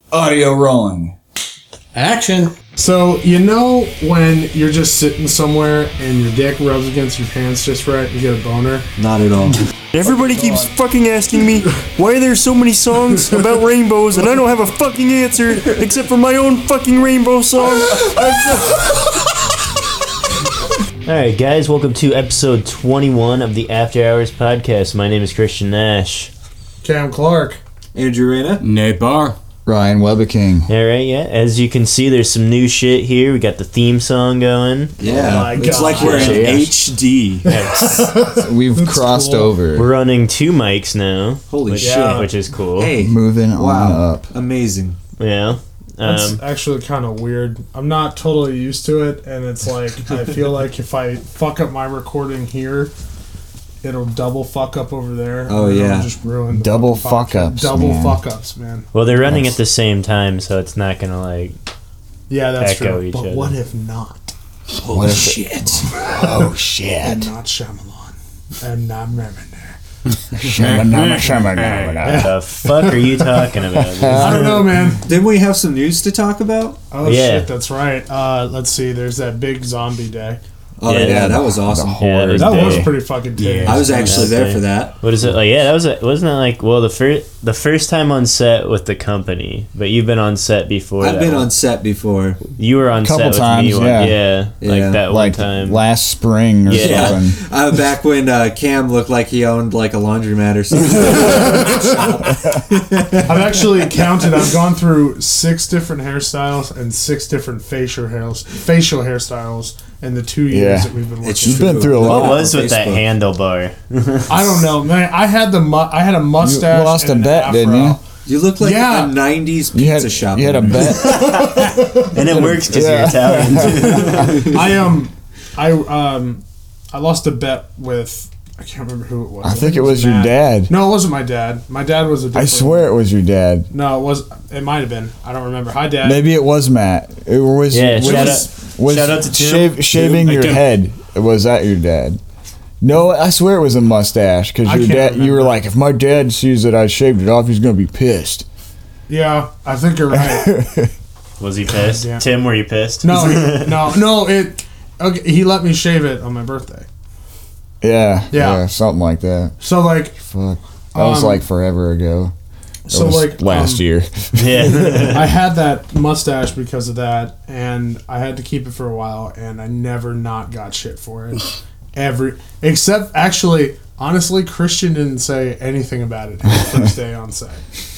Audio rolling. Action. So, you know when you're just sitting somewhere and your dick rubs against your pants just right and you get a boner? Not at all. Everybody keeps fucking asking me why are there so many songs about rainbows and I don't have a fucking answer except for my own fucking rainbow song. Alright guys, welcome to episode 21 of the After Hours podcast. My name is Christian Nash. Cam Clark. Andrew Reyna. Nate Barr. Ryan Webeking. Alright, yeah. As you can see, there's some new shit here. We got the theme song going. Yeah, Oh my it's God. like we're in HD. We've crossed cool. over. We're running 2 mics now. Holy which, shit. Which is cool. Hey, Moving on wow. up. Amazing. Yeah. That's actually kind of weird. I'm not totally used to it, and it's like, I feel like if I fuck up my recording here, it'll double fuck up over there. Oh, and yeah. it'll just ruin the Double fucking fuck ups, Double man. fuck ups, man. Well, they're running at the same time, so it's not gonna like... Yeah, that's Echo true. each But other. what if not? What if it- Oh, shit. And not Shyamalan. And not Mermaid. The fuck are you talking about? I don't know, man. Didn't we have some news to talk about? Oh, Yeah. shit, that's right. Let's see. There's that big zombie day. Oh, Yeah, yeah, that was awesome. Yeah, Horde That day. was pretty fucking tame. I was actually Yeah, there for that. What is it like? Yeah, that was wasn't it like the first time on set with the company, but you've been on set before. I've that been one. on set before. You were on Couple set with times, me. yeah. Yeah, Yeah. like that Like one time. last spring or Yeah. something. Back when Cam looked like he owned like a laundromat or something. I've actually counted. I've gone through 6 different hairstyles and 6 different facial hairstyles in the 2 years Yeah. that we've been It's working. You've been true. through a What lot. was with that Facebook. handlebar? I don't know, man. I had a mustache. You lost and a an bet, afro. didn't you? You look like Yeah. a 90s You pizza had, shop. you had a owner. bet. And it works because Yeah. you're Italian. I lost a bet with, I can't remember who it was. I think it was your Matt. dad. No, it wasn't my dad. My dad was a I different. swear it was your dad. No, it might have been. I don't remember. Hi, Dad. Maybe it was Matt. It was. Yeah, was, shout out to Tim. shaving your head. Was that your dad? No, I swear it was a mustache because I your can't dad. You were remember. like, if my dad sees that I shaved it off, he's gonna be pissed. Yeah, I think you're right. Was he pissed? Yeah. Tim, were you pissed? No. Okay, he let me shave it on my birthday. Yeah, something like that. So like, Fuck, that was like forever ago. so was like last year. Yeah. I had that mustache because of that, and I had to keep it for a while, and I never not got shit for it. Except actually, honestly, Christian didn't say anything about it his first day on set.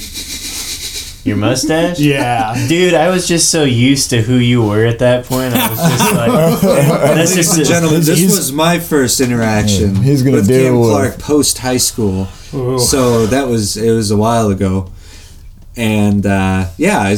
Your mustache? Yeah. Dude, I was just so used to who you were at that point. I was just like, that's Ladies and just gentlemen, this He's- was my first interaction He's gonna with deal Cam with- Clark post high school. Ooh. So it was a while ago, and I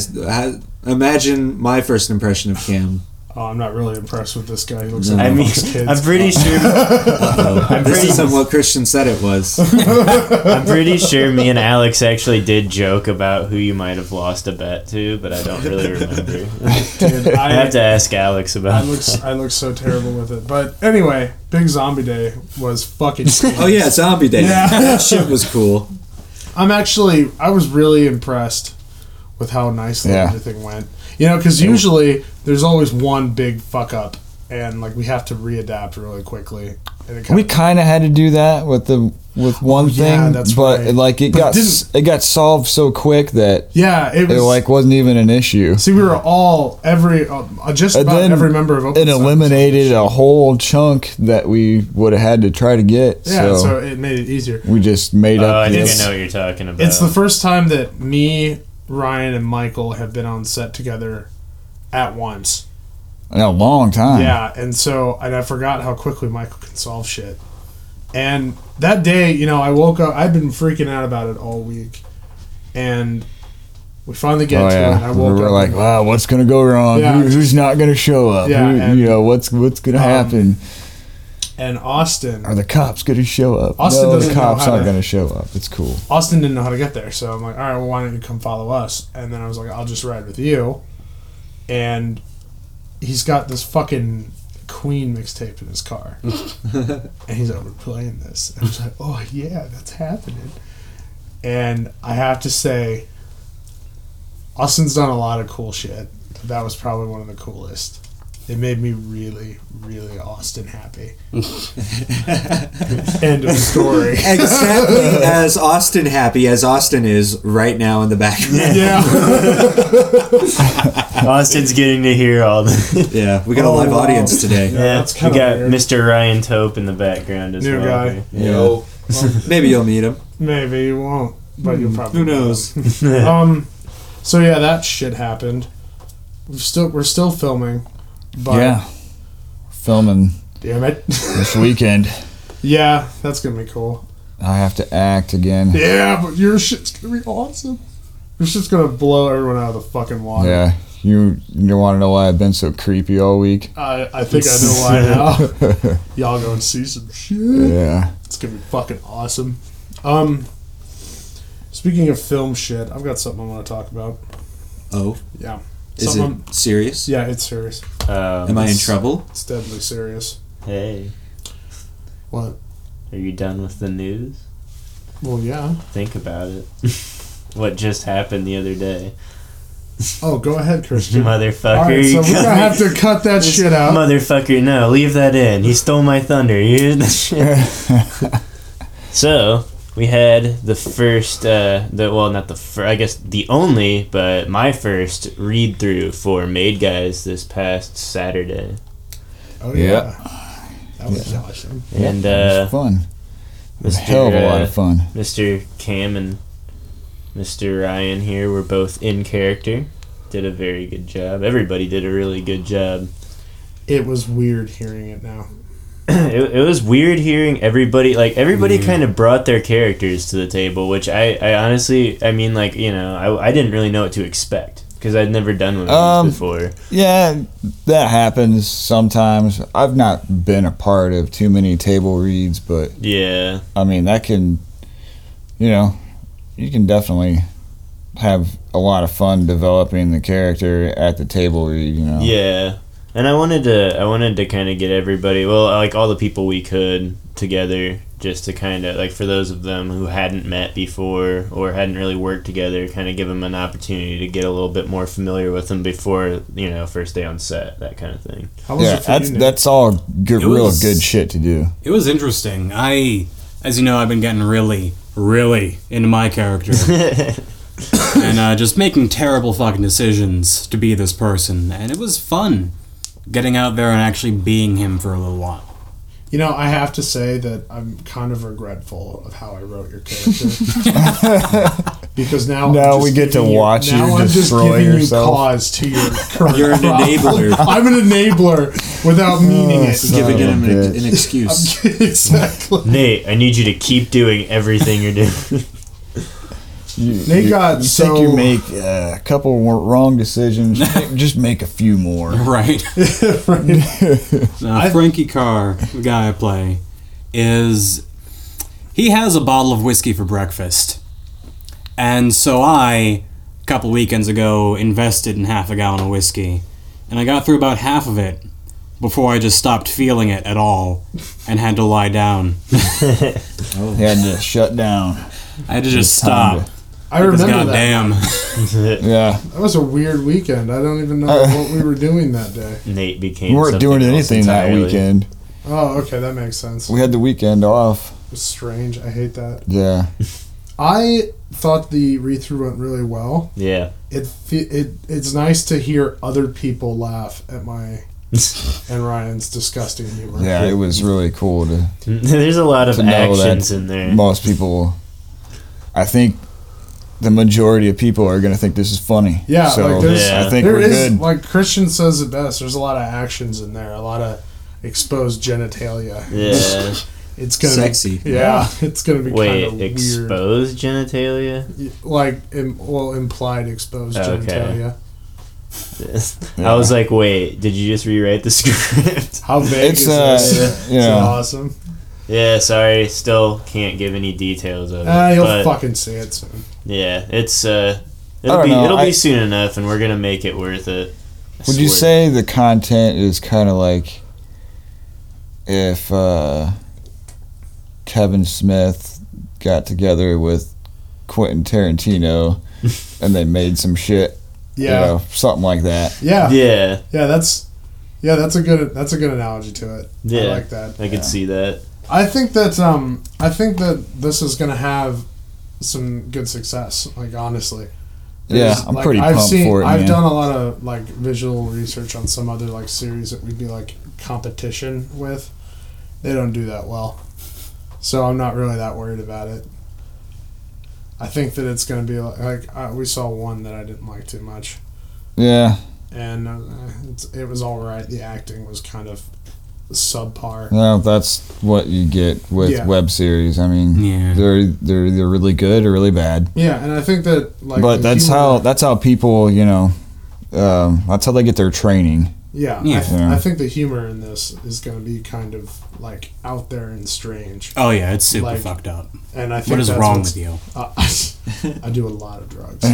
imagine my first impression of Cam. Oh, I'm not really impressed with this guy. He looks No. like I he mean, fucks kids. I'm pretty sure. This isn't what Christian said it was. I'm pretty sure me and Alex actually did joke about who you might have lost a bet to, but I don't really remember. Dude, I have to ask Alex I about. look so terrible with it. But anyway, Big Zombie Day was fucking sweet. Oh yeah, Zombie Day. Yeah. That shit was cool. I was really impressed with how nicely Yeah. everything went. You know, because usually there's always one big fuck up, and like we have to readapt really quickly. And it We kind of had to do that with one yeah, thing, that's but right. like it But got solved so quick that yeah, it was it like wasn't even an issue. See, we were all just And about then every member of Open it Sons. eliminated a whole chunk that we would have had to try to get. Yeah, so so it made it easier. we just made Oh, up. I think this- I know what you're talking about. It's the first time that me, Ryan, and Michael have been on set together at once. in a long time. Yeah, and I forgot how quickly Michael can solve shit. And that day, you know, I woke up. I'd been freaking out about it all week, and we finally get Oh to it. And yeah, I we woke were up like, wow, what's gonna go wrong? Yeah. Who's not gonna show up? Yeah, and, what's gonna happen? and Austin. Are the cops gonna show up? Austin no, doesn't the know cops how aren't to- gonna show up. It's cool. Austin didn't know how to get there, so I'm like, all right, well, why don't you come follow us? And then I was like, I'll just ride with you. And he's got this fucking Queen mixtape in his car. And he's like, we're playing this. And I was like, oh, yeah, that's happening. And I have to say, Austin's done a lot of cool shit. That was probably one of the coolest. It made me really, really Austin happy. End of story. Exactly as Austin happy as Austin is right now in the background. Yeah. Austin's getting to hear all the. Yeah, we got a Oh, live wow. audience today. Yeah, that's we kinda got weird. Mr. Ryan Tope in the background as New well. guy. Yeah. Yo. Maybe you'll meet him. Maybe you won't, but you'll probably. Who knows? So yeah, that shit happened. We're still filming, but Yeah. Filming damn it. this weekend. Yeah, that's gonna be cool. I have to act again. Yeah, but your shit's gonna be awesome. Your shit's gonna blow everyone out of the fucking water. Yeah. You want to know why I've been so creepy all week? I think I know why now. Y'all go and see some shit. Yeah. It's gonna be fucking awesome. Speaking of film shit, I've got something I want to talk about. Oh, Yeah. is Something it serious? Yeah, it's serious. Am I in trouble? It's deadly serious. Hey, What? are you done with the news? Well, yeah. Think about it. What just happened the other day? Oh, go ahead, Christian. Motherfucker. All right, so you we're gonna cut have me- to cut that shit out. Motherfucker, no, leave that in. He stole my thunder. You hear that shit? So, we had the first, not the first, I guess the only, but my first read through for Made Guys this past Saturday. Oh Yeah. yeah. That was awesome. And, It was fun. It was a Mr. hell of a lot of fun. Mr. Cam and Mr. Ryan here were both in character. Did a very good job. Everybody did a really good job. It was weird hearing it now. It was weird hearing everybody kind of brought their characters to the table, which I honestly, I mean, like, you know, I didn't really know what to expect because I'd never done one of these before. Yeah, that happens sometimes. I've not been a part of too many table reads, but Yeah. I mean, that can, you can definitely have a lot of fun developing the character at the table read, Yeah. And I wanted to kind of get everybody, well, like all the people we could together, just to kind of, like, for those of them who hadn't met before or hadn't really worked together, kind of give them an opportunity to get a little bit more familiar with them before, first day on set, that kind of thing. How was Yeah, it for you, Nick? that's all good, It real was- good shit to do. It was interesting. As you know, I've been getting really, really into my character. And just making terrible fucking decisions to be this person. And it was fun getting out there and actually being him for a little while. I have to say that I'm kind of regretful of how I wrote your character. Because now Now I'm just we get to giving watch you now I'm just destroy giving yourself. you cause to your current You're an problem. enabler. I'm an enabler without meaning it. son Giving of him a bitch. an excuse. Exactly. Nate, I need you to keep doing everything you're doing. They got you so- think you make a couple more wrong decisions, just make a few more. Right. Frankie Carr, the guy I play, he has a bottle of whiskey for breakfast. And so I, a couple weekends ago, invested in half a gallon of whiskey. And I got through about half of it before I just stopped feeling it at all and had to lie down. He had to shut down. I had to just It's time stop. I remember that. Goddamn. Yeah, That was a weird weekend. I don't even know what we were doing that day. Nate became we weren't doing something else anything that entirely. weekend. Oh, okay, that makes sense. We had the weekend off. It was strange. I hate that. Yeah, I thought the read-through went really well. Yeah. It's nice to hear other people laugh at my and Ryan's disgusting humor. yeah, it was really cool to There's a lot of To know actions that in there. most people. I think the majority of people are gonna think this is funny. Yeah, so like there's, Yeah. I think there we're is, good. like Christian says it best. There's a lot of actions in there, a lot of exposed genitalia. Yeah. It's gonna Sexy. Be, yeah, it's gonna be kind Wait, of weird. exposed genitalia? Like, implied exposed Okay. genitalia. I was like, wait, did you just rewrite the script? How vague It's is this? you Is it know, awesome? Yeah, sorry, still can't give any details of it. You'll but fucking see it soon. yeah, it's I it'll don't be know, it'll I- be soon enough, and we're gonna make it worth it. I would you swear. say the content is kind of like if Kevin Smith got together with Quentin Tarantino and they made some shit Yeah. something like that. Yeah. Yeah. That's a good analogy to it. Yeah. I like that. I could see that. I think that this is gonna have some good success. Like honestly. Yeah, There's, I'm like, pretty I've pumped seen, for it, I've man. done a lot of like visual research on some other like series that we'd be like competition with. They don't do that well, so I'm not really that worried about it. I think that it's gonna be we saw one that I didn't like too much, Yeah. and it was all right. The acting was kind of subpar. Well, that's what you get with Yeah. web series. I mean, Yeah. they're either really good or really bad. Yeah, and I think that like. But the that's humor- how people, that's how they get their training. Yeah, Yeah. I think the humor in this is going to be kind of like out there and strange, Oh yeah, it's super Like, fucked up. and I think What is that's wrong what's- with you? I do a lot of drugs.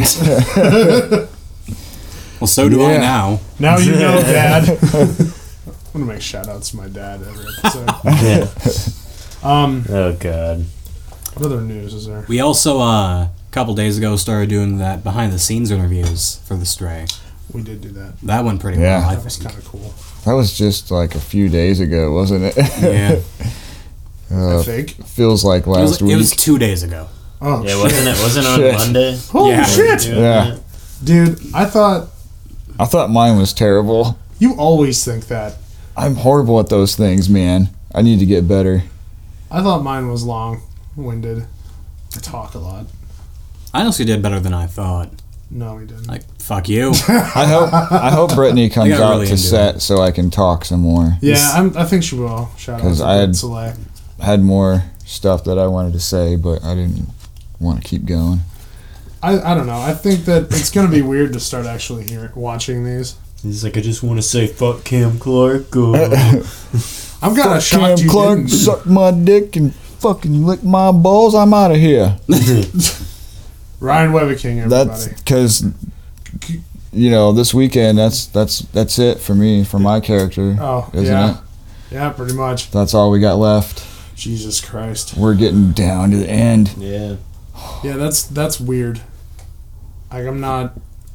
Well, so do I Yeah. now. Now you know, Dad. I'm gonna make shout outs to my dad every episode. Yeah. Um, Oh God. what other news is there? We also a couple days ago started doing that behind the scenes interviews for The Stray. We did do that. That went pretty Yeah. well, I That was think. kind of cool. That was just like a few days ago, wasn't it? Yeah, I think. Feels like last week. it was 2 days ago. Oh, Yeah, shit. wasn't it on Shit. Monday? Holy Yeah. shit, Doing Yeah. that? dude! I thought I thought mine was terrible. you always think that. I'm horrible at those things, man. I need to get better. I thought mine was long-winded. I talk a lot. I honestly did better than I thought. No, we didn't. Like, fuck you. I hope Brittany comes got out really to into set so I can talk some more. Yeah, I think she will. Shout out 'Cause to I had- Brett Soleil. I had more stuff that I wanted to say, but I didn't want to keep going. I don't know. I think that it's gonna be weird to start actually watching these. He's like, I just want to say fuck Cam Clark. I'm kind of shocked Cam you Clark didn't. suck my dick and fucking lick my balls. I'm out of here. Ryan Webeking, everybody. That's because this weekend. That's it for me, for my character. Oh, isn't yeah. it? Yeah, pretty much. That's all we got left. Jesus Christ. We're getting down to the end. Yeah. Yeah, that's weird. Like I'm not.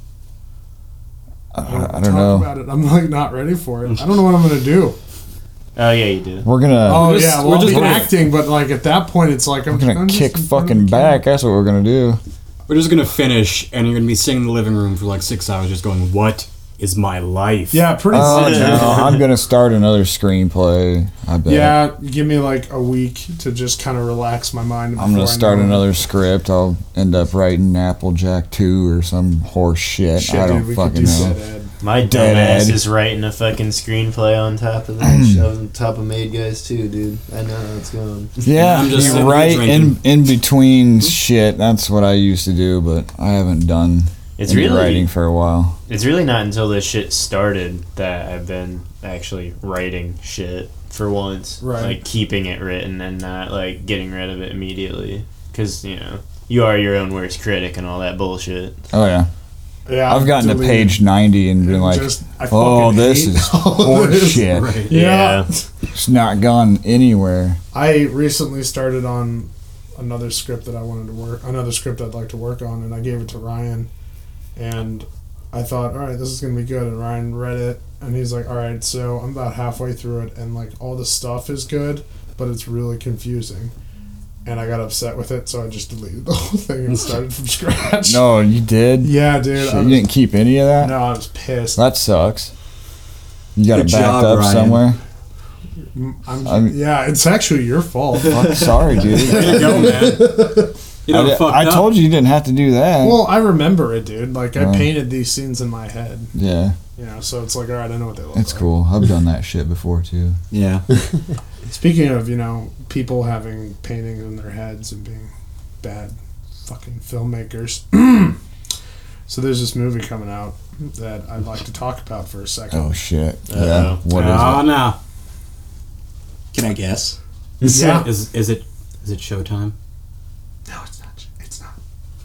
I Talk don't know. about it. I'm like not ready for it. I don't know what I'm gonna do. Oh yeah, you do. We're gonna Oh just- yeah, well we're I'll just be gonna- acting, but like at that point, it's like I'm we're gonna just kick in front of fucking the camera. back. That's what we're gonna do. We're just gonna finish, and you're gonna be sitting in the living room for like 6 hours, just going, "What is my life?" Yeah, pretty Oh much. no! I'm gonna start another screenplay. I bet. Yeah, give me like a week to just kind of relax my mind. I'm gonna before I start know it. another script. I'll end up writing Applejack 2 or some horse shit. Shit, I don't dude, we could fucking do know. Dead Ed. My Dead dumbass Ed. is writing a fucking screenplay on top of that, on top of Made Guys too, dude. I know how it's going. Yeah, I'm just you're sitting here right. drinking. In between shit. That's what I used to do, but I haven't done It's any really writing for a while. It's really not until this shit started that I've been actually writing shit for once. Right. Like keeping it written and not like getting rid of it immediately. Because, you are your own worst critic and all that bullshit. Oh yeah, Yeah, I've gotten to deleted page 90 and been like, I "Oh, fucking this hate is all horse this. shit. Right. Yeah. It's not gone anywhere." I recently started on another script that I wanted to work, another script I'd like to work on, and I gave it to Ryan, and I thought, all right, this is gonna be good. And Ryan read it, and he's like, all right, so I'm about halfway through it, and like all the stuff is good, but it's really confusing. And I got upset with it, so I just deleted the whole thing and started from scratch. No, you did. Yeah, dude. Shit, I you was, didn't keep any of that. no, I was pissed. That sucks. You got Good it backed job, up Ryan. somewhere. Yeah, it's actually your fault. Fuck, sorry, dude. There you go, man. You know, fucked I up. told you didn't have to do that. Well, I remember it, dude. Like, I Yeah. painted these scenes in my head. Yeah, So it's like, all right, I know what they look it's like. cool. I've done that shit before too. Yeah. Speaking of, people having paintings in their heads and being bad fucking filmmakers. So there's this movie coming out that I'd like to talk about for a second. Oh shit. Uh-oh. Yeah. What is Oh it? no. Can I guess? Yeah. Is it Showtime? No, it's not. It's not.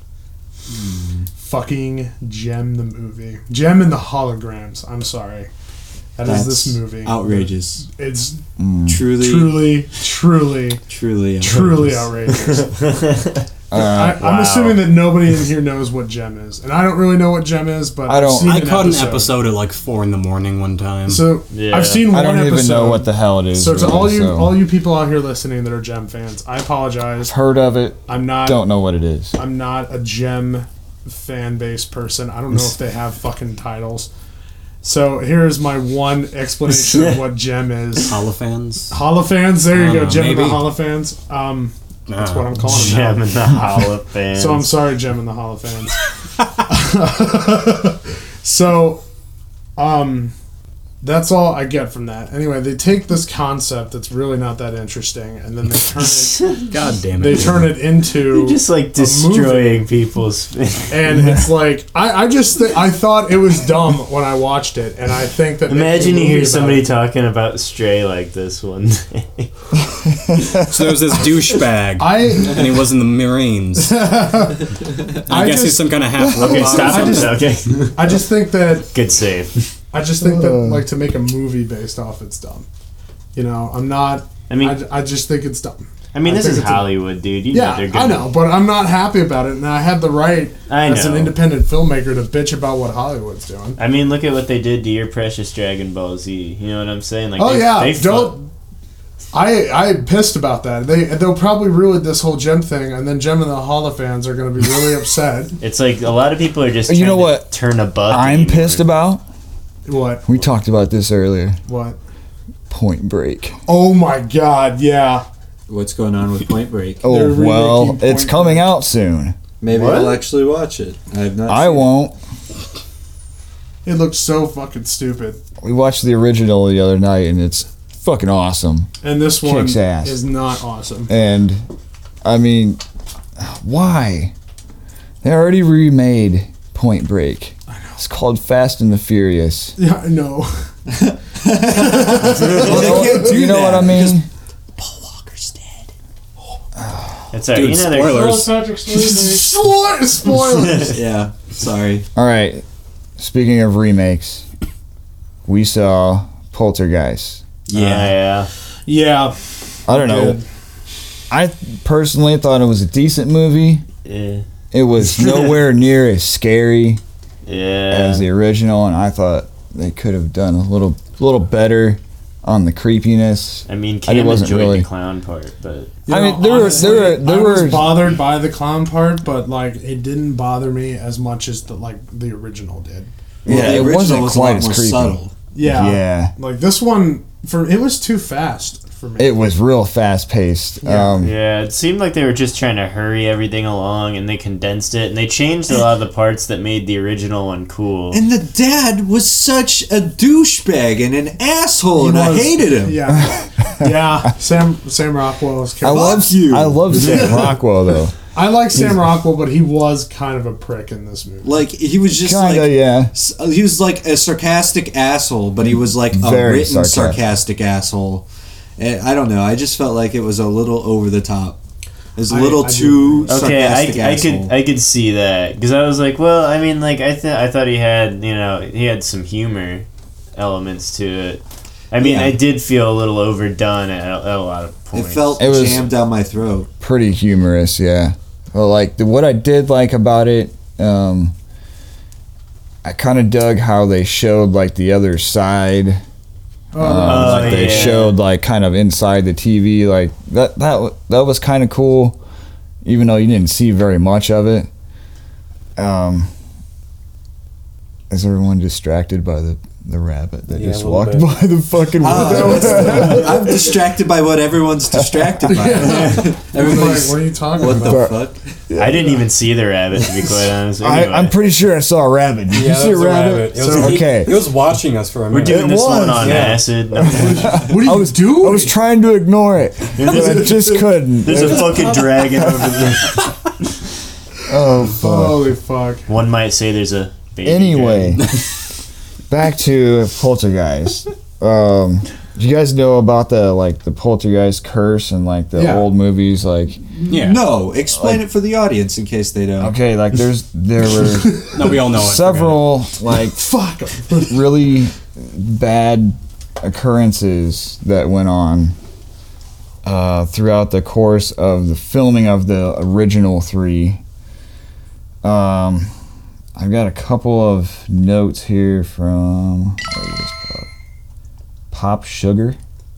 Fucking Gem the movie. Gem and the Holograms. I'm sorry. That's this movie. Outrageous. It's Mm. Truly, truly truly, outrageous. I'm Wow. assuming that nobody in here knows what Gem is, and I don't really know what Gem is, but I don't- I've seen I caught an episode at like 4 in the morning one time. So Yeah. I've seen one I don't episode. even know what the hell it is. So to really, all you people out here listening that are Gem fans, I apologize. heard of it, I'm not don't know what it is. I'm not a Gem fan base person. I don't know if they have fucking titles. So here's my one explanation of what Gem is. Holofans. Holofans, there you go, Gem and the maybe. Holofans. That's what I'm calling them Gem now. and the Holofans. So I'm sorry, Gem and the Holofans. So, that's all I get from that. Anyway, they take this concept that's really not that interesting, and then they turn it. God damn it. They turn it into just like destroying people's. and it's like I thought it was dumb when I watched it, and I think that Imagine you making a movie hear about somebody it- talking about Stray like this one day. So there was this douchebag, and he was in the Marines. I guess he's some kind of half robot. Okay, stop I him. just- Okay, I just think that good save. like to make a movie based off it's dumb. You know, I'm not. I mean, I just think it's dumb. I mean, this think is it's a- Hollywood, dude. You know Yeah, they're gonna, I know, but I'm not happy about it, and I have the right I as an know. independent filmmaker to bitch about what Hollywood's doing. I mean, look at what they did to your precious Dragon Ball Z. You know what I'm saying? Like, Oh they, yeah, they don't. I pissed about that. They'll probably ruin this whole Gem thing, and then Gem and the Holofans are going to be really upset. It's like a lot of people are just. You know trying to what Turn a buck. I'm anymore. pissed about. What? We talked about this earlier. What? Point Break. Oh my God! Yeah. What's going on with Point Break? Oh They're well, remaking it's Point coming Break. out soon. Maybe What? I'll actually watch it. I have not. I seen it. won't. It looks so fucking stupid. We watched the original the other night, and it's fucking awesome. And this one Kicks ass. is not awesome. And I mean, why? They already remade Point Break. I know. It's called Fast and the Furious. Yeah, I know. Well, they can't do You know that what I mean? Paul Walker's dead. That's alright. Dude, You know they're spoilers. Spoilers. Yeah, sorry. All right. Speaking of remakes, we saw Poltergeist. Yeah. Yeah. I don't know. Good. I personally thought it was a decent movie. Yeah. It was nowhere near as scary Yeah. as the original, and I thought they could have done a little better on the creepiness. I mean, I Cam wasn't enjoyed really- the clown part, but I mean, there honestly, were I was were bothered by the clown part, but like it didn't bother me as much as the original did. yeah, the it original wasn't was a quite lot as more creepy. subtle. Yeah. Yeah, Like this one it was too fast for me. it was real fast paced. Yeah. yeah, it seemed like they were just trying to hurry everything along, and they condensed it, and they changed a lot of the parts that made the original one cool. And the dad was such a douchebag and an asshole, He and I was- hated him. Yeah. Yeah. Sam Rockwell's I character. love you. I love Sam Rockwell though. I like Sam Rockwell, but he was kind of a prick in this movie. Like he was just Kinda, like yeah. he was like a sarcastic asshole, but he was like a Very written sarcastic. sarcastic asshole. And I don't know. I just felt like it was a little over the top. It was a I- little I do too agree. Okay, sarcastic asshole. I could see that because I was like, well, I mean, like I thought he had, he had some humor elements to it. I mean, Yeah. I did feel a little overdone at a lot of It points. felt It was- jammed down my throat. Pretty humorous, yeah. Well, like what I did like about it, I kind of dug how they showed like the other side. Like they yeah. showed like kind of inside the TV, like that was kind of cool, even though you didn't see very much of it. Is everyone distracted by the rabbit that Yeah, just a little walked bit. by the fucking window? I'm distracted by what everyone's distracted by. Everybody's What are you talking what about? the fuck? I didn't even see the rabbit, to be quite honest. Anyway, I'm pretty sure I saw a rabbit. Did you see a rabbit? It was, Okay. He was watching us for a we're minute. doing It this one was, on yeah. acid. What do you I was do? I was trying to ignore it, but I just couldn't. There's a fucking dragon over there. Oh, fuck. Holy fuck. One might say there's a baby Anyway, dragon. back to Poltergeist. Do you guys know about the Poltergeist curse and like the Yeah. old movies? Like, Yeah. No, explain it for the audience in case they don't. okay, like there were No, we all know it. several like Fuck. really bad occurrences that went on throughout the course of the filming of the original 3. I've got a couple of notes here from Pop Sugar.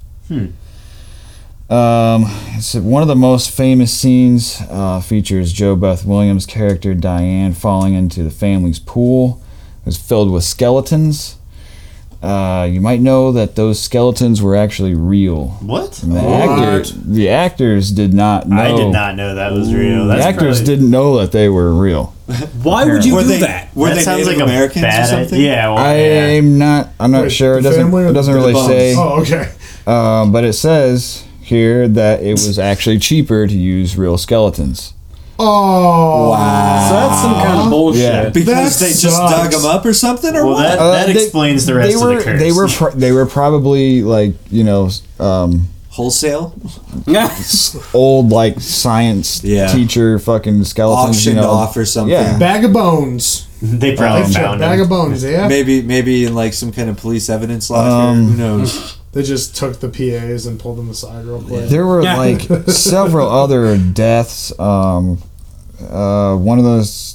It's one of the most famous scenes. Features Jo Beth Williams' character Diane falling into the family's pool. It was filled with skeletons. You might know that those skeletons were actually real. What? And the actors did not know. I did not know that was real. The That's actors probably- didn't know that they were real. Why would you Were do they- that? Were that they sounds Native like Americans a bad or something? Yeah, well, yeah. I'm not Wait, sure. It the family or doesn't the really bums? say. Oh, okay. But it says here that it was actually cheaper to use real skeletons. Oh. Wow. So that's some kind of bullshit. Yeah. Because That they just sucks. dug them up or something, or Well, what? that explains the rest of the curse. They were probably like, Wholesale? old like science Yeah. teacher fucking skeletons. Auctioned off or something. Yeah. Bag of bones. They probably They found bag him. of bones, yeah? Maybe in like some kind of police evidence locker. Who knows? They just took the PAs and pulled them aside real quick. There were Yeah. like several other deaths. One of those,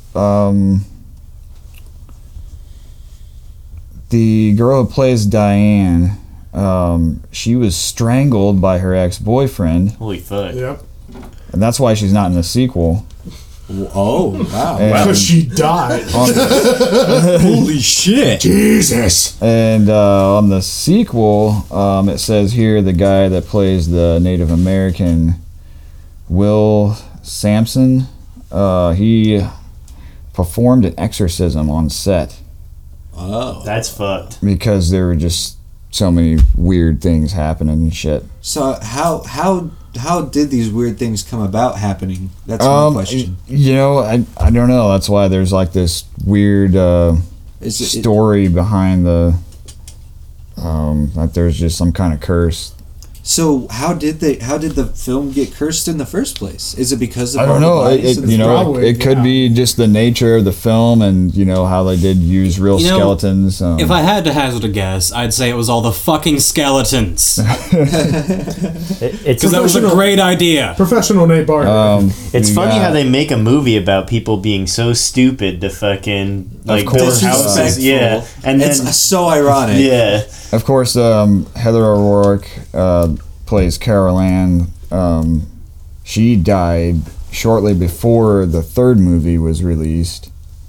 the girl who plays Diane, she was strangled by her ex-boyfriend, Holy fuck. Yep. and that's why she's not in the sequel. Oh, wow. And, Because she died. Holy shit. Jesus. and on the sequel, it says here the guy that plays the Native American, Will Sampson, he performed an exorcism on set Oh. That's fucked. because there were just so many weird things happening and shit. So how did these weird things come about happening? That's my question. I don't know. That's why there's like this weird Is it, story behind the that there's just some kind of curse. so how did the film get cursed in the first place? Is it because of I don't all the know. bodies and probably, It could yeah. be just the nature of the film and how they did use real You know, skeletons. If I had to hazard a guess, I'd say it was all the fucking skeletons. It's Because that was a great idea. Professional Nate Barker. It's we funny got- how they make a movie about people being so stupid to fucking like build course. houses. Disrespectful. Yeah, and then It's so ironic. yeah, Of course, Heather O'Rourke plays Carol Ann. She died shortly before the third movie was released.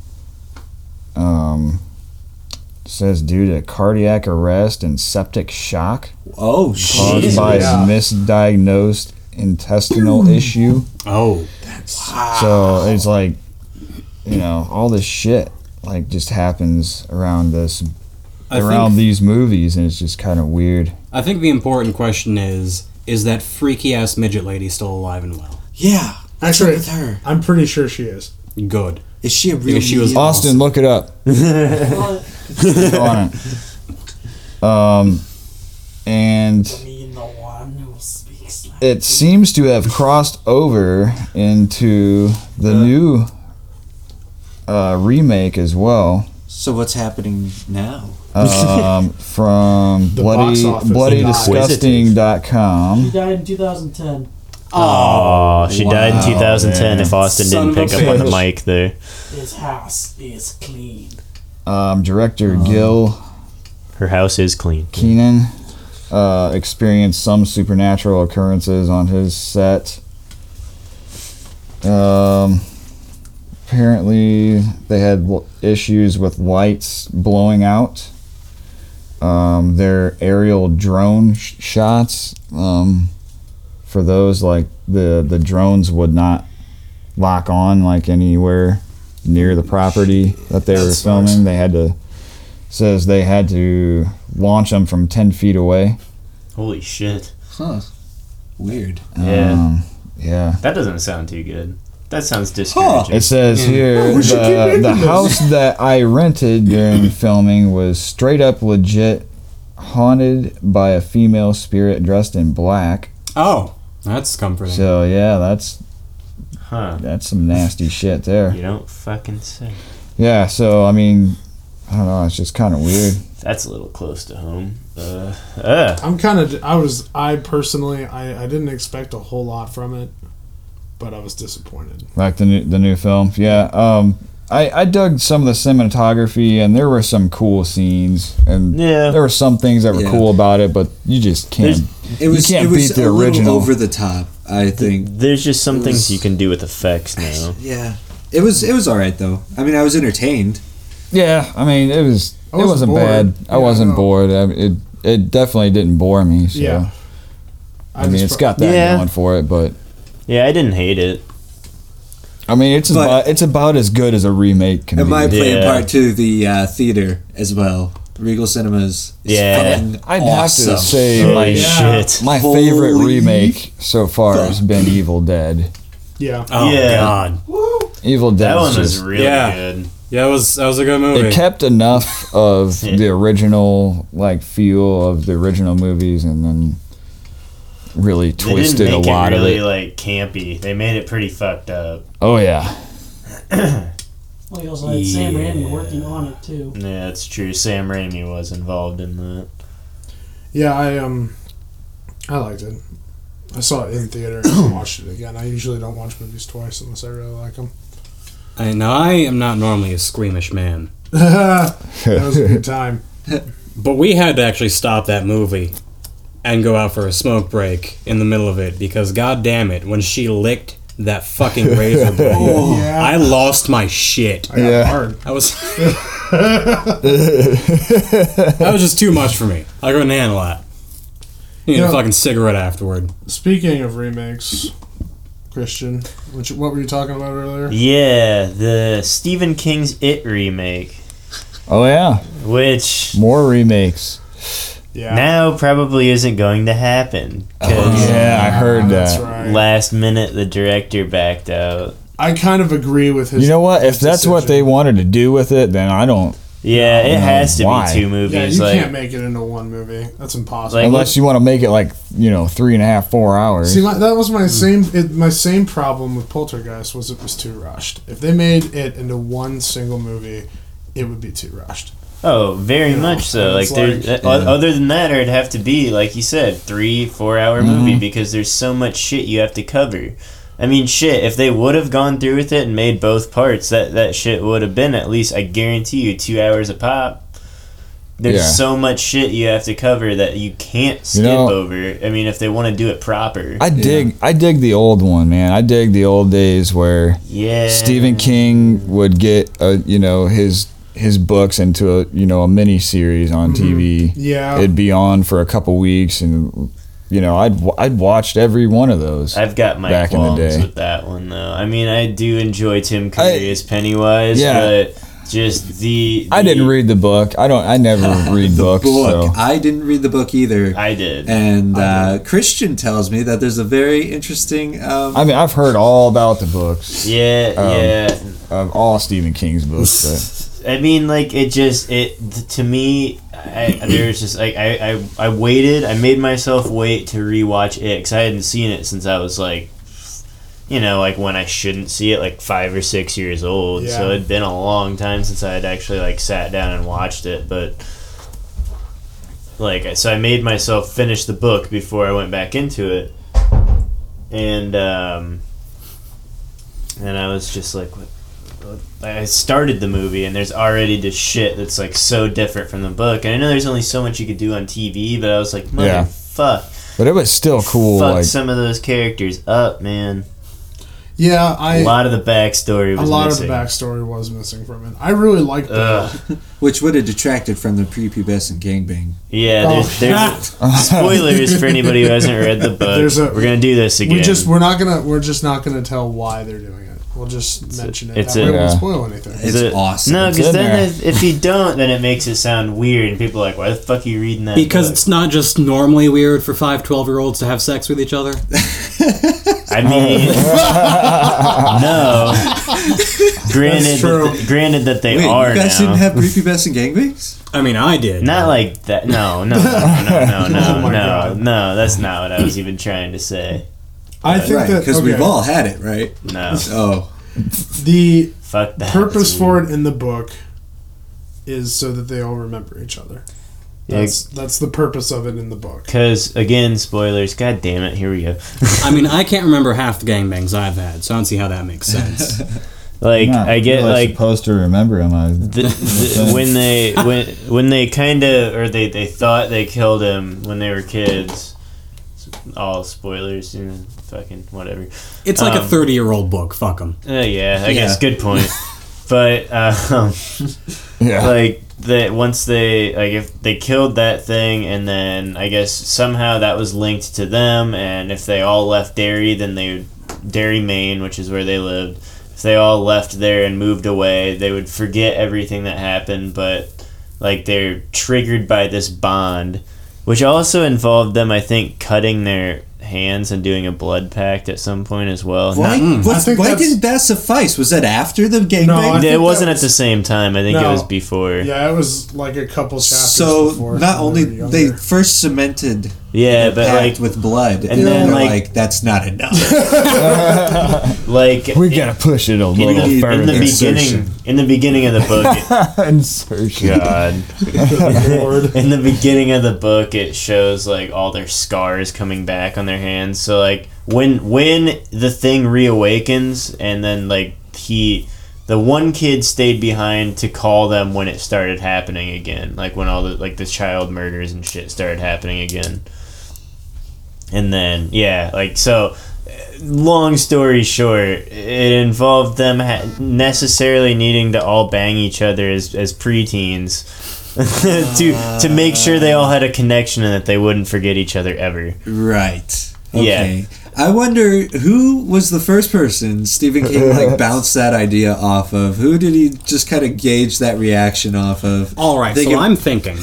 Says due to cardiac arrest and septic shock Oh caused shit. by Yeah. a misdiagnosed intestinal issue. Oh. So it's like, all this shit like just happens around these movies, and it's just kind of weird. I think the important question is that freaky ass midget lady still alive and well? Yeah. What's Actually, up with her? I'm pretty sure she is. Good. Is she a real? Because she was medium? Austin, look it up. Go on it. And it seems to have crossed over into the new remake as well. So what's happening now? From The box office. bloodydisgusting.com. He died in 2010. Oh, she died in 2010. man. If Austin Son didn't of a pick up on the bitch. mic there, His house is clean. Director Gil her house is clean. Keenan experienced some supernatural occurrences on his set. Apparently, they had issues with lights blowing out. Their aerial drone shots, for those, like the drones would not lock on like anywhere near the property that they That were sucks. filming. They had to launch them from 10 feet away. Holy shit! Huh. Weird. Yeah. Yeah. That doesn't sound too good. That sounds discouraging. It says here We should keep making the this. house that I rented during filming was straight up legit haunted by a female spirit dressed in black. Oh, that's comforting. So yeah, that's Huh? some nasty shit there. You don't fucking say. Yeah, so I mean, I don't know. It's just kind of weird. That's a little close to home. I'm kind of. I personally, I didn't expect a whole lot from it, but I was disappointed. Like the new film. Yeah. I dug some of the cinematography, and there were some cool scenes, and Yeah. there were some things that were Yeah. cool about it, but you just can't. It was you can't it was beat the a little original. over the top. I think. There's just some It things was- you can do with effects now. Yeah. It was all right though. I mean, I was entertained. Yeah, I mean, it wasn't wasn't bored. bad. I Yeah, wasn't no. bored. It definitely didn't bore me. So. Yeah. I mean, it's got that Yeah. going for it, but Yeah, I didn't hate it. I mean, it's about as good as a remake can It be. might play a Yeah. part to the theater as well. Regal Cinemas. Is Yeah. fucking I'd awesome. have to say Holy my shit. my favorite Holy remake so far has been Evil Dead. Yeah. Oh Yeah. God. Evil Dead. That one is was just, really Yeah. good. Yeah, that was a good movie. it kept enough of Yeah. the original like feel of the original movies, and then really They twisted didn't a make lot it really of it. like campy. They made it pretty fucked up. Oh yeah, Well, you also had Sam Yeah. Raimi working on it too. Yeah, that's true. Sam Raimi was involved in that. Yeah, I liked it. I saw it in theater and watched it again. I usually don't watch movies twice unless I really like them. I am not normally a squeamish man, That was a good time. but we had to actually stop that movie and go out for a smoke break in the middle of it because, god damn it, when she licked that fucking razor blade, Yeah. I lost my shit. I got Yeah. hard. I was that was just too much for me. I couldn't handle that. Need Yeah. a fucking cigarette afterward. Speaking of remakes, Christian, what were you talking about earlier? Yeah, the Stephen King's It remake, oh yeah, which more remakes. Yeah. now probably isn't going to happen. 'Cause Yeah, I heard That's that. right. last minute the director backed out. I kind of agree with his. You know what? If his that's what they decision. wanted to do with it, then I don't. Yeah, it No, has to why? be two Yeah, movies. you like, can't make it into one movie. That's impossible. Like, Unless you want to make it like 3.5, 4 hours. See, that was my same problem with Poltergeist was it was too rushed. If they made it into one single movie, it would be too rushed. oh, very You know, much so. Like, it's there's like- other than that, it'd have to be like you said, 3-4 hour Mm-hmm. movie because there's so much shit you have to cover. I mean, shit. If they would have gone through with it and made both parts, that shit would have been at least, I guarantee you, 2 hours a pop. There's Yeah. so much shit you have to cover that you can't skip know- over. I mean, if they want to do it proper. I dig the old one, man. I dig the old days where Yeah. Stephen King would get his books into a mini series on TV. Yeah. It'd be on for a couple weeks, and I'd watched every one of those. I've got my back in the qualms day. with that one though. I mean, I do enjoy Tim Curry as Pennywise, Yeah. but just the I didn't read the book. I never read books. Book. So. I didn't read the book either. I did. And Christian tells me that there's a very interesting. I mean, I've heard all about the books, Yeah. of all Stephen King's books. I mean, like to me, there's just like I waited. I made myself wait to rewatch it because I hadn't seen it since I was like, like when I shouldn't see it, like 5 or 6 years old. So Yeah. it'd been a long time since I had actually like sat down and watched it. But so I made myself finish the book before I went back into it, and I was just like, what? I started the movie and there's already this shit that's like so different from the book, and I know there's only so much you could do on TV, but I was like, Yeah. motherfuck, But it was still cool. fuck Like, some of those characters up, man. Yeah, A lot of the backstory a was lot missing. of the backstory was missing from it. I really liked the which would have detracted from the prepubescent gangbang. Yeah, Oh. there's spoilers for anybody who hasn't read the book. We're gonna do this again. we're just not gonna tell why they're doing it. We'll just mention it. it's That way a- we won't Yeah. spoil anything. It's awesome. No, It's because in then there. if you don't, then it makes it sound weird, and people are like, "Why the fuck are you reading that?" Because book? it's not just normally weird for 5-12-year-olds to have sex with each other. I mean, no. Granted that they Wait, are you guys now. didn't have prepubescent gangbangs? I mean, I did. Not like that. No. Oh my God. No. That's not what I was even trying to say. I think Right, that because we've all had it, right? No. Oh, the Fuck that. purpose That's for weird. it in the book is so that they all remember each other. Yeah. That's the purpose of it in the book. Because, again, spoilers. God damn it, here we go. I mean, I can't remember half the gangbangs I've had, so I don't see how that makes sense. Like, Not I get, really like... supposed to remember him. when they kind of, or they thought they killed him when they were kids. All spoilers, you know, fucking whatever. It's like a 30-year-old book. Fuck them. Yeah, I guess, good point. But, Yeah. like, once they, like, if they killed that thing, and then I guess somehow that was linked to them, and if they all left Derry, then Derry, Maine, which is where they lived, if they all left there and moved away, they would forget everything that happened, but, like, they're triggered by this bond, which also involved them, I think, cutting their hands and doing a blood pact at some point as well. Why, I think why that's- didn't that suffice? Was that after the gangbang? No, I It think wasn't that at the same time. I think it No. was before. Yeah, it was like a couple chapters So before. not only when we were they younger. first cemented Yeah, the but pact like, with blood, and then, they're like- that's not enough. like We gotta push it a little need- further. in the Insertion. beginning of the book. Insertion. God. Lord. In the beginning of the book, it shows like all their scars coming back on their hands. So like when the thing reawakens, and then like the one kid stayed behind to call them when it started happening again, like when all the child murders and shit started happening again. And then so. Long story short, it involved them necessarily needing to all bang each other as preteens to make sure they all had a connection and that they wouldn't forget each other ever. Right. Yeah. Okay. I wonder who was the first person Stephen King bounced that idea off of. Who did he just kind of gauge that reaction off of? All right, Think so of- I'm thinking.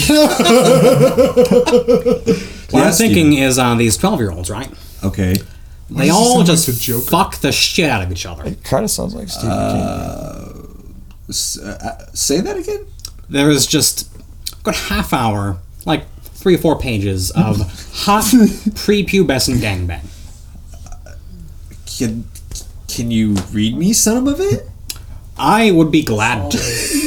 What I'm Yes, thinking is these 12-year-olds, right? Okay. They does he all sound just like the Joker? fuck the shit out of each other. Kind of sounds like Stephen King. Say that again. There is just a good half hour, like 3 or 4 pages of hot prepubescent gangbang. Can you read me some of it? I would be glad to.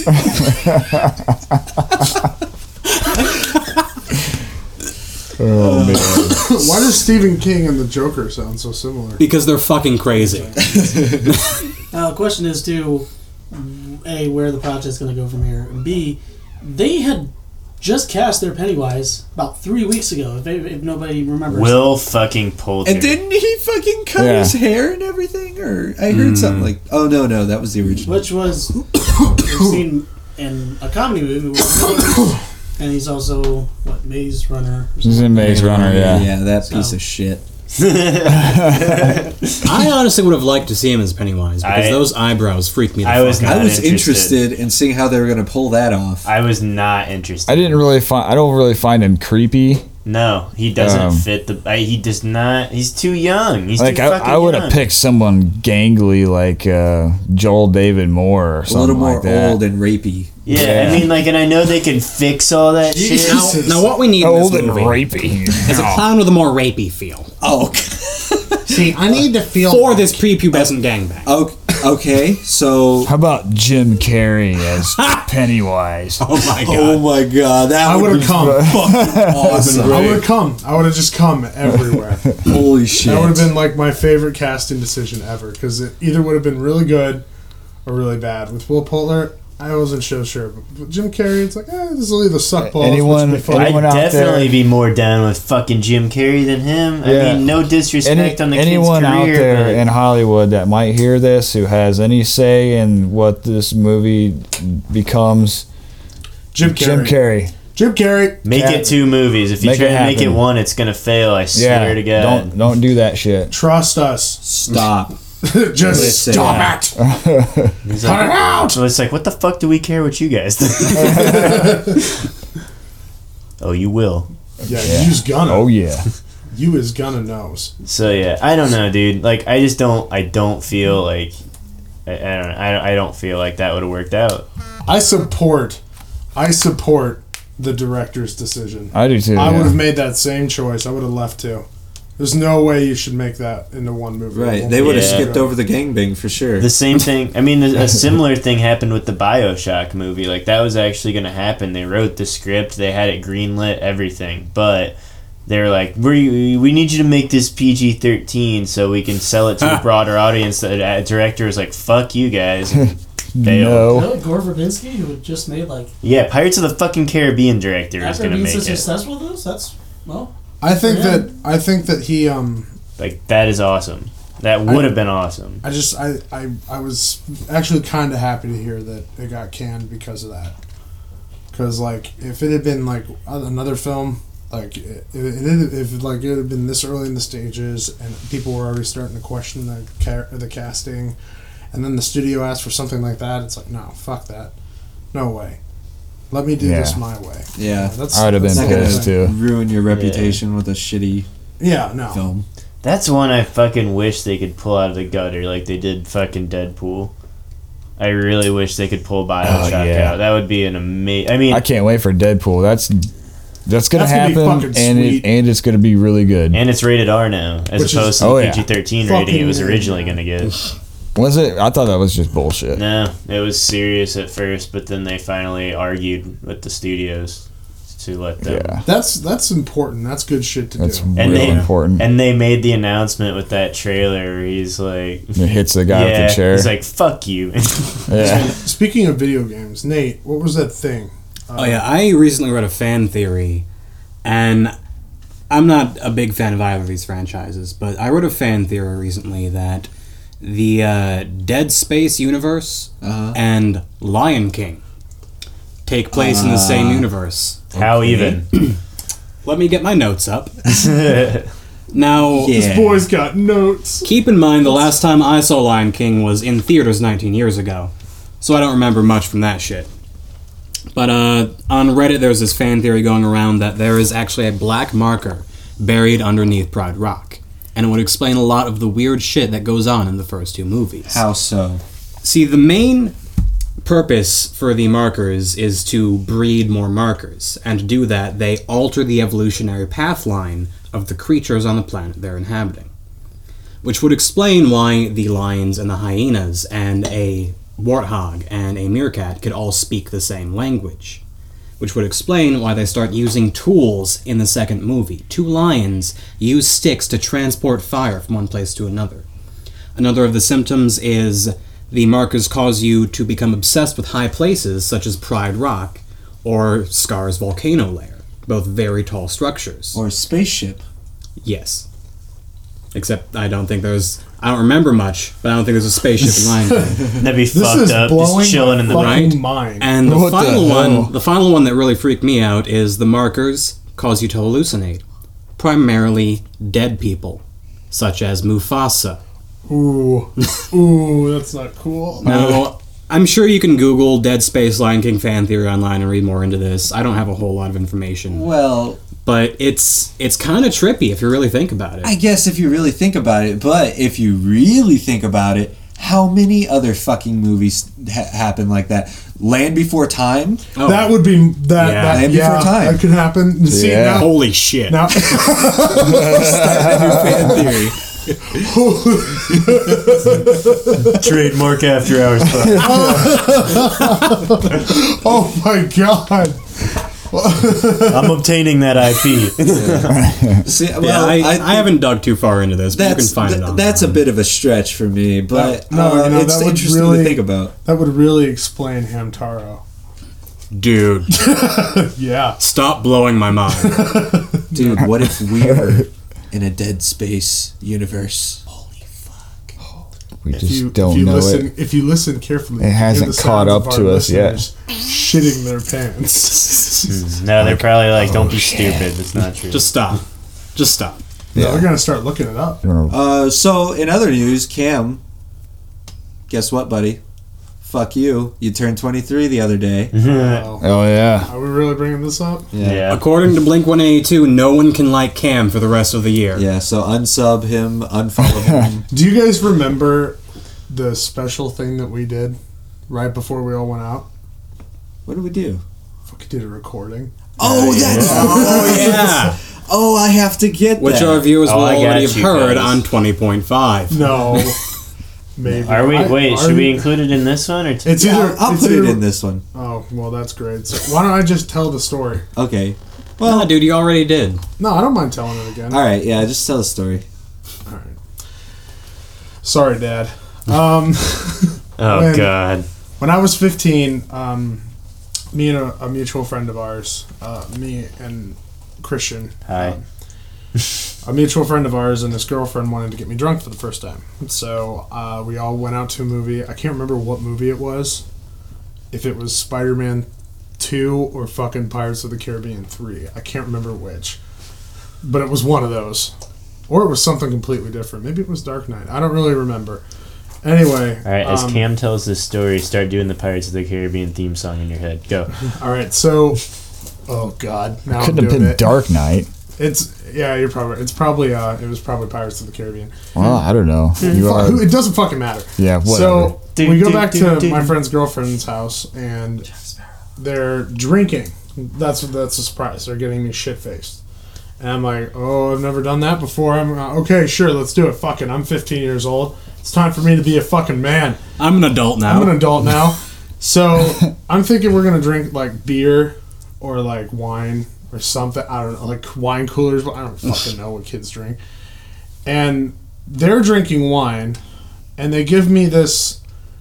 Oh man. Why does Stephen King and the Joker sound so similar? Because they're fucking crazy. Now the question is too, A, where the project's going to go from here, and B, they had just cast their Pennywise about 3 weeks ago, if nobody remembers. Will fucking Poulter. And didn't he fucking cut Yeah. his hair and everything? Or I heard something like, oh no, that was the original. Which was we've seen in a comedy movie with and he's also Maze Runner or He's something. in Maze Runner, yeah. Yeah, that piece So- of shit. I honestly would have liked to see him as Pennywise because those eyebrows freaked me the I fuck was out. not I was interested. interested in seeing how they were going to pull that off. I was not interested. I don't really find him creepy. No, he doesn't Um, fit the. He does not. He's too young. He's Like too I fucking would young. have picked someone gangly like Joel David Moore or A something little more like that. old and rapey. Yeah, Yeah. I mean, like, and I know they can fix all that shit. Now what we need Old in and this movie rapey. is a clown with a more rapey feel Oh, See, I need to feel for this prepubescent gangbang. okay. So, How about Jim Carrey as Pennywise? Oh my god. oh my god, that I would would have come. awesome. I would have come. I would have just come everywhere. Holy shit! That would have been like my favorite casting decision ever because it either would have been really good or really bad. With Will Poulter, I wasn't so sure, but with Jim Carrey, it's like, this will either suck balls. Anyone- which would be fun. anyone I'd out definitely there- be more down with fucking Jim Carrey than him. Yeah. I mean, no disrespect on the anyone kid's out career, there but in Hollywood that might hear this who has any say in what this movie becomes, Jim Carrey. Jim Carrey. Jim Carrey. make Yeah. it 2 movies. If you Make try it to make it happen. 1, it's gonna fail. I Yeah, swear to God. don't do that shit. Trust us. Stop. Just Let's say stop that. it. He's Cut it like, out. so it's like, what the fuck do we care what you guys think? Oh, you will. Yeah, you's gonna. Oh yeah. You is gonna knows. So yeah, I don't know, dude. Like, I just don't. I don't feel like. I don't feel like that would have worked out. I support the director's decision. I do too. I yeah. would have made that same choice. I would have left too. There's no way you should make that into one movie. Right. They would have Yeah. skipped over the gangbang for sure. The same thing. I mean, a similar thing happened with the BioShock movie. Like, that was actually going to happen. They wrote the script, they had it greenlit, everything. But they were like, we need you to make this PG-13 so we can sell it to a broader audience. The director was like, fuck you guys. And failed. You know, Gore Verbinski, who had just made like Yeah, Pirates of the fucking Caribbean director was after going to being make so it. successful with this. That's well. I think Yeah. that he Like, that is awesome. That would have been awesome. I was actually kind of happy to hear that it got canned because of that. Because like if it had been like another film, like if like it had been this early in the stages and people were already starting to question the casting, and then the studio asked for something like that, it's like no, fuck that, no way. Let me do this my way. Yeah. That's, I would have been that's Not the whole pissed thing. too. ruin your reputation with a shitty Yeah, no. film. That's one I fucking wish they could pull out of the gutter like they did fucking Deadpool. I really wish they could pull BioShock yeah. out. That would be an amazing... I mean, I can't wait for Deadpool. That's gonna That's gonna be happen, fucking and sweet. it's gonna be really good. and it's rated R now, as Which is- opposed to oh, the yeah. PG-13 Fucking rating it was yeah. originally going to get. Was it? I thought that was just bullshit. No, it was serious at first, but then they finally argued with the studios to let them... Yeah, That's important. That's good shit to that's do. And real they- important. And they made the announcement with that trailer where he's like... It hits the guy yeah, with the chair. he's like, fuck you. yeah. Speaking of video games, Nate, what was that thing? Oh yeah, I recently read a fan theory, and I'm not a big fan of either of these franchises, but I read a fan theory recently that the Dead Space universe and Lion King take place in the same universe. How even? Let me get my notes up. Now, Yeah. This boy's got notes. keep in mind the last time I saw Lion King was in theaters 19 years ago, so I don't remember much from that shit. But on Reddit, there's this fan theory going around that there is actually a black marker buried underneath Pride Rock, and it would explain a lot of the weird shit that goes on in the first two movies. How so? See, the main purpose for the markers is to breed more markers, and to do that, they alter the evolutionary path line of the creatures on the planet they're inhabiting. Which would explain why the lions and the hyenas and a warthog and a meerkat could all speak the same language. Which would explain why they start using tools in the second movie. Two lions use sticks to transport fire from one place to another. Another of the symptoms is the markers cause you to become obsessed with high places such as Pride Rock or Scar's volcano lair, both very tall structures. Or a spaceship. Yes. Except I don't remember much, but I don't think there's a spaceship in Lion King. That'd be This fucked is up, blowing just chilling my in the fucking right? mind. And What the hell? the final one that really freaked me out is the markers cause you to hallucinate. Primarily dead people, such as Mufasa. Ooh, ooh, that's not cool. Now, I'm sure you can Google Dead Space Lion King fan theory online and read more into this. I don't have a whole lot of information, Well, but it's kind of trippy if you really think about it. I guess if you really think about it, but if you really think about it, how many other fucking movies happen like that? Land Before Time? Oh, That would be that. Yeah. that Land yeah, Before Time. that could happen. See, Yeah. now, holy shit! now, Fan theory. Trademark After Hours. oh my god. I'm obtaining that IP. See, Yeah, well, I haven't dug too far into this, but you can that's find it online. that's a bit of a stretch for me, but No, you know, it's that would interesting really- to think about. That would really explain Hamtaro. Dude, Yeah. stop blowing my mind. Dude, what if we were in a Dead Space universe? Holy fuck. We If just you, don't if you know listen, it. If you listen carefully, It you hear hasn't the caught sounds up of to our us yet. listeners shitting their pants. No, they're probably like, don't be stupid. That's not true. Just stop. Just stop. Yeah, we're gonna start looking it up. So in other news, Cam, guess what, buddy? Fuck you. You turned 23 the other day. Oh, Oh yeah. are we really bringing this up? yeah. According to Blink 182, no one can like Cam for the rest of the year. Yeah, so unsub him, unfollow him. Do you guys remember the special thing that we did right before we all went out? What did we do? Fucking did a recording. Oh, that's Oh yeah. Oh, I have to get which that. our viewers will I got already have you heard guys. on 20.5. No. Maybe. Are we? Wait, are should we you- include it in this one or? It's Yeah, either. I'll it's put it either- in this one. Oh, well, that's great. So why don't I just tell the story? Okay. Well, dude, you already did. No, I don't mind telling it again. All right. Yeah, just tell the story. All right. Sorry, Dad. Oh when- God. When I was 15, me and a mutual friend of ours, me and Christian, Hi. a mutual friend of ours and his girlfriend wanted to get me drunk for the first time. So we all went out to a movie. I can't remember what movie it was. If it was Spider-Man 2 or fucking Pirates of the Caribbean 3. I can't remember which. But it was one of those. Or it was something completely different. Maybe it was Dark Knight. I don't really remember. Anyway. All right. As Cam tells this story, start doing the Pirates of the Caribbean theme song in your head. Go. All right, so... Oh, God. Now Couldn't I'm have doing been it. Dark Knight. You're probably... It's probably... it was probably Pirates of the Caribbean. Well, I don't know. You are. It doesn't fucking matter. Yeah, whatever. So Do, we go do, back do, to do. my friend's girlfriend's house, and they're drinking. That's a surprise. They're getting me shit faced, and I'm like, oh, I've never done that before. I'm okay, sure, let's do it. Fucking, I'm 15 years old. It's time for me to be a fucking man. I'm an adult now. I'm an adult now, so I'm thinking we're gonna drink like beer or like wine or something. I don't know, like wine coolers. I don't fucking know what kids drink. And they're drinking wine, and they give me this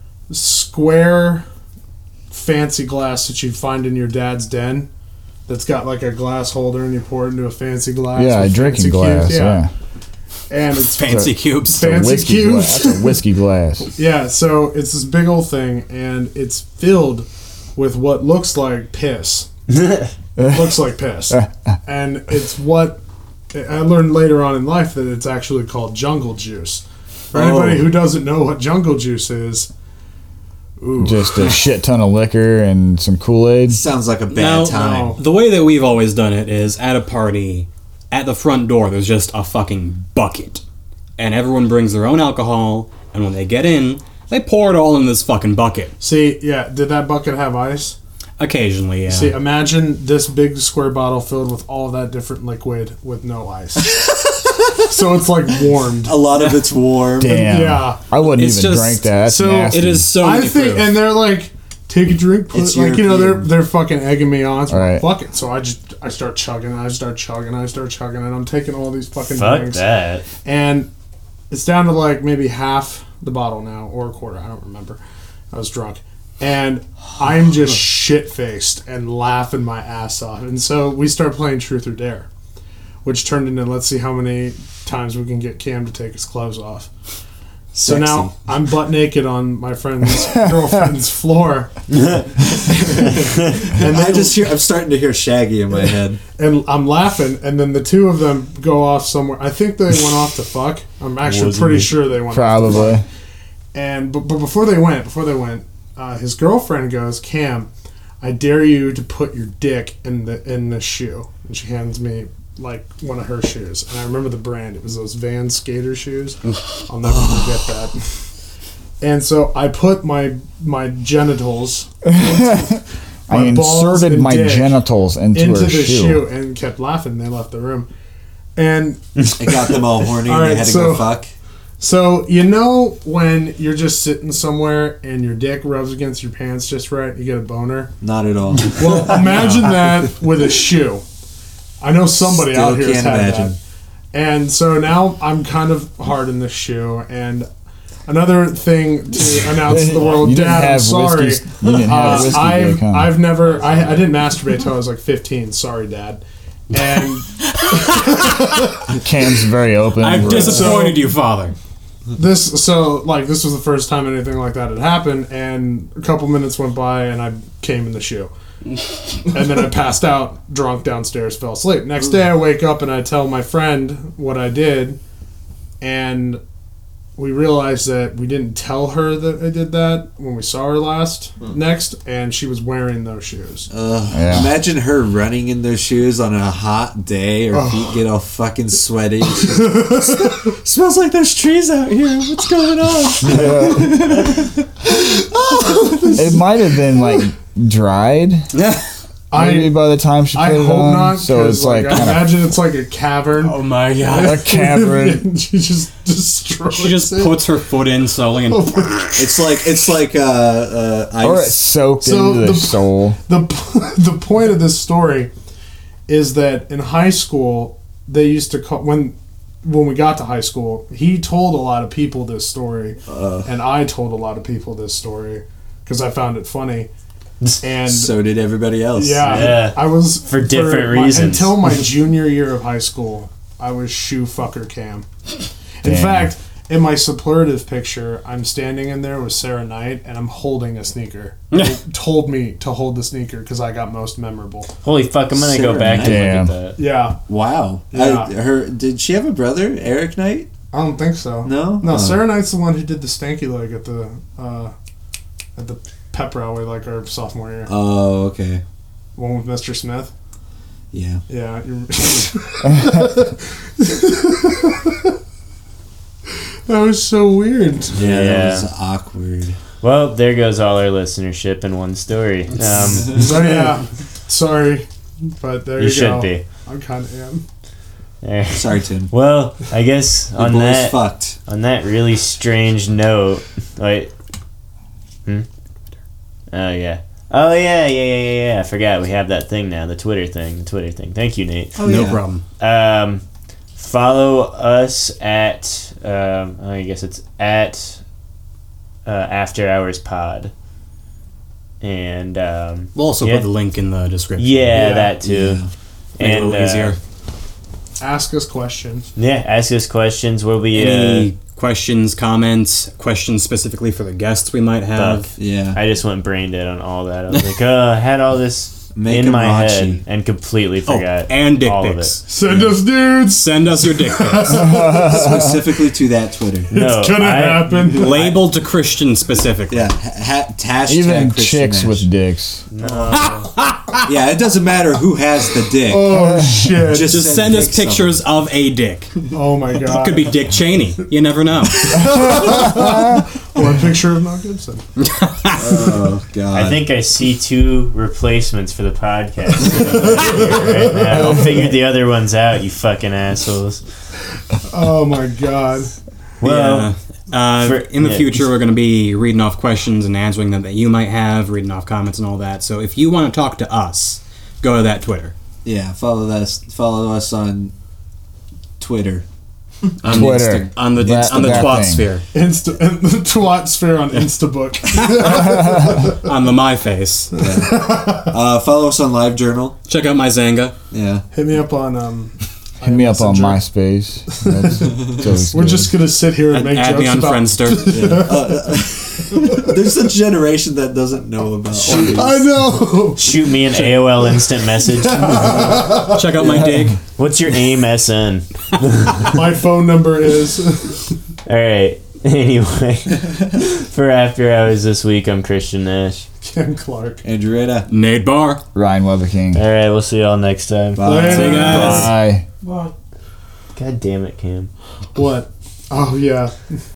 square fancy glass that you'd find in your dad's den that's got like a glass holder, and you pour it into a fancy glass. Yeah, a with drinking fancy glass. cubes. Yeah. And it's Fancy cubes. Fan- Fancy Whiskey cubes. glass. That's a whiskey glass. yeah, so it's this big old thing, and it's filled with what looks like piss. Looks like piss. And it's what I learned later on in life that it's actually called jungle juice. For anybody who doesn't know what jungle juice is, ooh. Just a shit ton of liquor and some Kool-Aid. Sounds like a bad Now, time. no. The way that we've always done it is at a party, at the front door, there's just a fucking bucket. And everyone brings their own alcohol, and when they get in, they pour it all in this fucking bucket. See, yeah, did that bucket have ice? Occasionally, yeah. See, imagine this big square bottle filled with all that different liquid with no ice. So it's like warmed. A lot of it's warm. Damn. Yeah. I wouldn't It's even just- drink that. That's so nasty. It is so I many think, proof. and they're like, take a drink, put, It's like, you know, European. they're fucking egging me on. So Right. fuck it. So I start chugging, and I'm taking all these fucking Fuck drinks. that. And it's down to like maybe half the bottle now, or a quarter. I don't remember. I was drunk. And I'm just shit faced and laughing my ass off. And so we start playing Truth or Dare, which turned into let's see how many times we can get Cam to take his clothes off. So Sexy. now I'm butt naked on my friend's girlfriend's floor. And I'm starting to hear Shaggy in my head. and I'm laughing, and then the two of them go off somewhere. I think they went off to fuck. I'm actually Wasn't pretty it? sure they went off to Probably. fuck. And but before they went, his girlfriend goes, Cam, I dare you to put your dick in the shoe. And she hands me like one of her shoes. And I remember the brand. It was those Vans skater shoes. I'll never forget that. And so I put my genitals I my balls inserted and my dick genitals into into her the shoe. shoe and kept laughing. They left the room. And It got them all horny All and they right, had to so- go fuck. so, you know when you're just sitting somewhere and your dick rubs against your pants just right, you get a boner? Not at all. Well, imagine that with a shoe. I know somebody Still out here has can't had imagine. that. And so now I'm kind of hard in the shoe. And another thing to announce to the world, You didn't Dad, I'm have sorry. whiskey. You didn't have whiskey I've, break, huh? I've never, I didn't masturbate till I was like 15. Sorry, Dad. And Cam's very open. I've Right. disappointed you, Father. this was the first time anything like that had happened, and a couple minutes went by and I came in the shoe. And then I passed out drunk downstairs, fell asleep. Next day I wake up and I tell my friend what I did, and we realized that we didn't tell her that I did that when we saw her next, and she was wearing those shoes. Yeah. Imagine her running in those shoes on a hot day. Her feet get all fucking sweaty. Smells like there's trees out here. What's going on? It might have been like dried. maybe by the time she put I it hope on. not. So it's like I kind of imagine it's like a cavern. Oh my god. a cavern. She just destroys She just it. puts her foot in slowly and It's like ice. Or it's soaked So into the soul. The point of this story is that in high school they used to call when we got to high school. He told a lot of people this story, and I told a lot of people this story because I found it funny. And So did everybody else. Yeah. I was For different reasons. until my junior year of high school. I was shoe fucker Cam. In Damn. fact, in my superlative picture, I'm standing in there with Sarah Knight, and I'm holding a sneaker. They told me to hold the sneaker because I got most memorable. Holy fuck! I'm gonna go Sarah back and Damn. look at that. Yeah, Wow. Yeah. Did she have a brother, Eric Knight? I don't think so. No? No, Oh. Sarah Knight's the one who did the stanky leg at the pep rally like our sophomore year. Oh, okay. One with Mr. Smith. Yeah. Yeah. That was so weird. Yeah, Yeah. that was awkward. Well, there goes all our listenership in one story. So yeah, sorry, but there You you, should go. be. I kind of am. There. Sorry, Tim. Well, I guess The on boy's that fucked. on that really strange note, like, oh yeah, I forgot we have that thing now, the Twitter thing. Thank you, Nate. Oh, no yeah. problem. Follow us at I guess it's at After Hours Pod, and We'll also Yeah. put the link in the description. yeah, Yeah. that too. Yeah. Make it a And little easier. Ask us questions. Yeah, ask us questions. We'll be Any questions, comments, questions specifically for the guests we might have? fuck. Yeah. I just went brain dead on all that. I was like, I had all this Make in it my raunchy. head and completely forgot. and dick all pics. of Send us dudes. Send us your dick pics. Specifically to that Twitter. it. No, It's gonna happen. Labeled to Christian specifically. Yeah. Hashtag Even Christian chicks Nash. with dicks. Yeah, it doesn't matter who has the dick. Oh shit! Just send us dicks of pictures of a dick. Oh my god! Could be Dick Cheney. You never know. Or a picture of Mel Gibson. Oh god. I think I see 2 replacements for the podcast right now. I'll figure the other ones out, you fucking assholes. Oh my god! Well, In the yeah. future, we're going to be reading off questions and answering them that you might have, reading off comments and all that. So if you want to talk to us, go to that Twitter. Yeah, follow us on Twitter. On Twitter. on the That twat thing. sphere. The twat sphere on Instabook. On the My Face. Follow us on LiveJournal. Check out my Zanga. Yeah. Hit me up on Hit me up on Messenger. MySpace. It's always We're good. just gonna sit here and make Add me jokes on about. Friendster. There's a generation that doesn't know about all these. I know. shoot me an AOL instant message. Check out my dig. What's your AIM-SN? My phone number is. Alright, anyway. For After Hours this week, I'm Christian Nash. Ken Clark. Andrew Reda. Nate Barr. Ryan Weatherking. Alright, we'll see y'all next time. Bye. See you guys. Bye. What? God damn it, Cam. What? Oh yeah.